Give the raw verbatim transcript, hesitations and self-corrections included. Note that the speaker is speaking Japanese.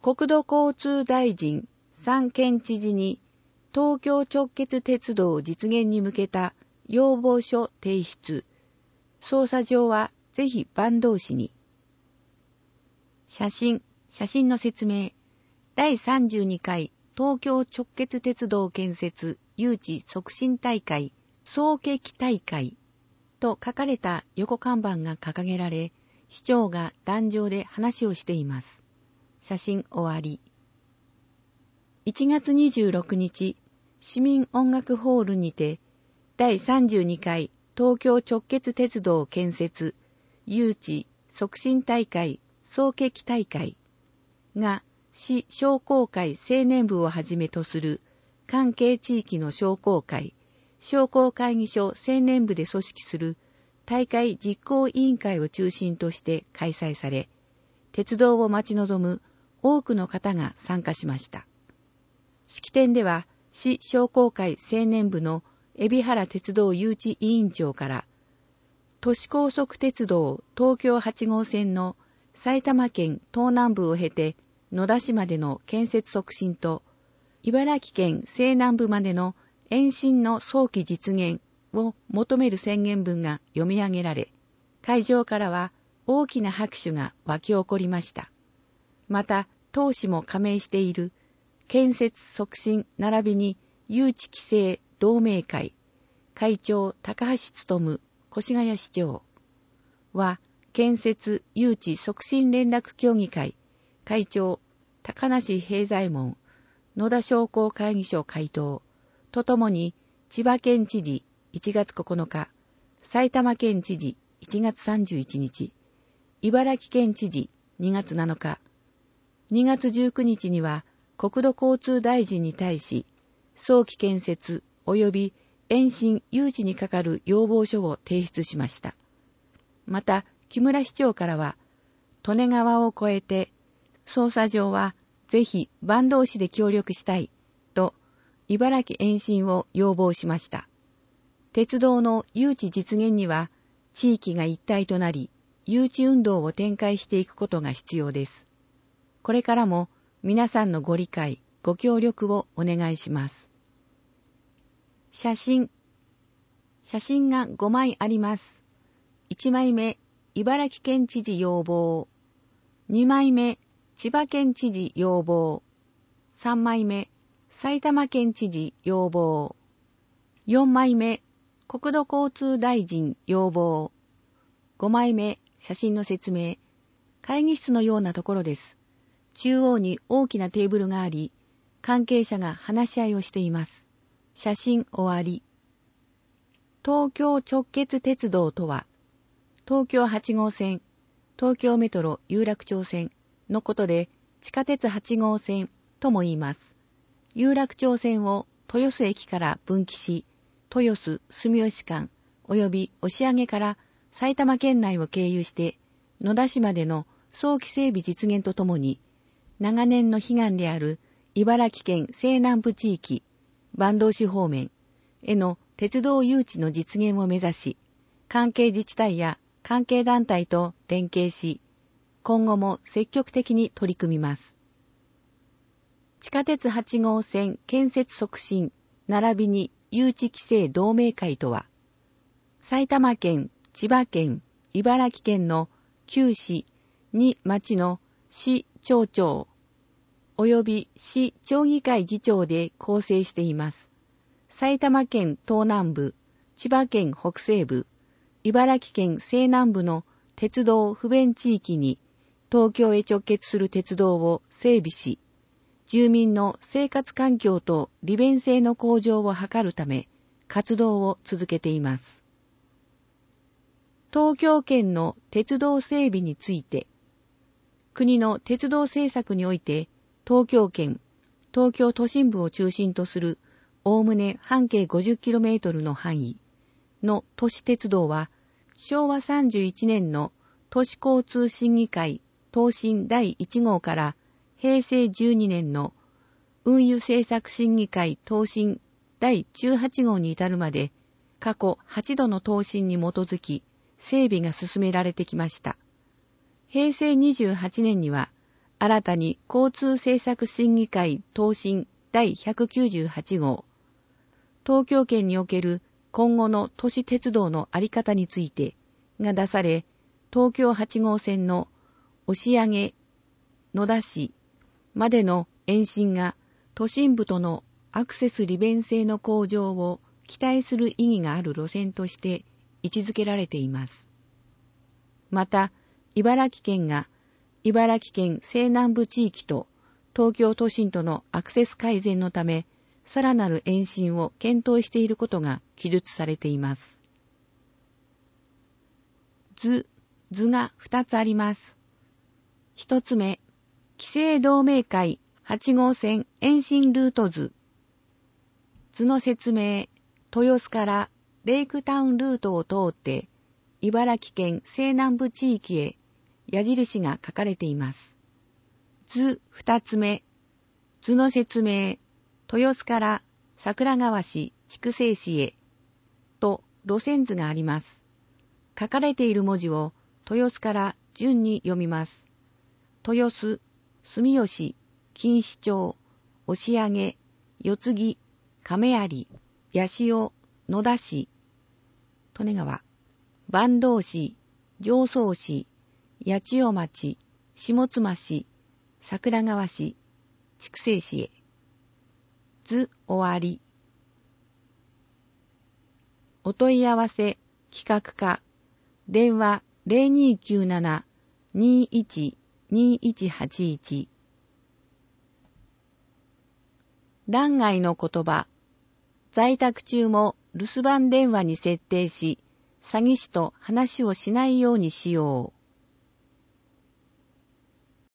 国土交通大臣、三県知事に東京直結鉄道実現に向けた要望書提出。捜査上はぜひ坂東市に。写真、写真の説明。だいさんじゅうにかい東京直結鉄道建設誘致促進大会、総決大会と書かれた横看板が掲げられ、市長が壇上で話をしています。写真終わり。いちがつにじゅうろくにち、市民音楽ホールにて、だいさんじゅうにかい東京直結鉄道建設誘致促進大会総決大会が市商工会青年部をはじめとする関係地域の商工会、商工会議所青年部で組織する大会実行委員会を中心として開催され、鉄道を待ち望む多くの方が参加しました。式典では市商工会青年部の海老原鉄道誘致委員長から、都市高速鉄道東京はちごうせんの埼玉県東南部を経て野田市までの建設促進と、茨城県西南部までの延伸の早期実現を求める宣言文が読み上げられ、会場からは大きな拍手が沸き起こりました。また、当市も加盟している建設促進並びに誘致規制同盟会会長高橋勉越谷市長は、建設誘致促進連絡協議会会長高梨平左衛門野田商工会議所会頭とともに、千葉県知事いちがつここのか、埼玉県知事いちがつさんじゅういちにち、茨城県知事にがつなのか、にがつじゅうくにちには国土交通大臣に対し、早期建設及び延伸誘致にかかる要望書を提出しました。また、木村市長からは、利根川を越えて、捜査上はぜひ坂東市で協力したい、と、茨城延伸を要望しました。鉄道の誘致実現には、地域が一体となり、誘致運動を展開していくことが必要です。これからも皆さんのご理解、ご協力をお願いします。写真。写真がごまいあります。いちまいめ、茨城県知事要望。にまいめ、千葉県知事要望。さんまいめ、埼玉県知事要望。よんまいめ、国土交通大臣要望。ごまいめ、写真の説明。会議室のようなところです。中央に大きなテーブルがあり、関係者が話し合いをしています。写真終わり。東京直結鉄道とは、東京はちごうせん、東京メトロ有楽町線のことで、地下鉄はちごうせんとも言います。有楽町線を豊洲駅から分岐し、豊洲住吉間及び押上から埼玉県内を経由して野田市までの早期整備実現とともに、長年の悲願である茨城県西南部地域、坂東市方面への鉄道誘致の実現を目指し、関係自治体や関係団体と連携し、今後も積極的に取り組みます。地下鉄はちごうせん建設促進並びに誘致規制同盟会とは、埼玉県、千葉県、茨城県のきゅうしに町の市町長及び市町議会議長で構成しています。埼玉県東南部、千葉県北西部、茨城県西南部の鉄道不便地域に東京へ直結する鉄道を整備し、住民の生活環境と利便性の向上を図るため活動を続けています。東京圏の鉄道整備について、国の鉄道政策において東京圏、東京都心部を中心とするおおむね半径 ごじゅっキロメートル の範囲の都市鉄道は、しょうわさんじゅういちねんの都市交通審議会答申だいいちごうからへいせいじゅうにねんの運輸政策審議会答申だいじゅうはちごうに至るまで、過去はちどの答申に基づき整備が進められてきました。へいせいにじゅうはちねんには新たに交通政策審議会答申だいひゃくきゅうじゅうはちごう、東京圏における今後の都市鉄道のあり方についてが出され、東京はちごうせんの押上、野田市までの延伸が都心部とのアクセス利便性の向上を期待する意義がある路線として位置づけられています。また、茨城県が茨城県西南部地域と東京都心とのアクセス改善のため、さらなる延伸を検討していることが記述されています。図、図がふたつあります。一つ目、紀勢同盟会はちごうせん延伸ルート図。図の説明、豊洲からレイクタウンルートを通って、茨城県西南部地域へ矢印が書かれています。図二つ目、図の説明、豊洲から桜川市筑西市へと路線図があります。書かれている文字を豊洲から順に読みます。豊洲、住吉、錦糸町、押上、四つ木、亀有、八潮、野田市、利根川、坂東市、常総市、八千代町、下妻市、桜川市、筑西市へ。図終わり。お問い合わせ、企画課、電話 ゼロにーきゅうなな にーいち にーいちはちいち。欄外の言葉。在宅中も留守番電話に設定し、詐欺師と話をしないようにしよう。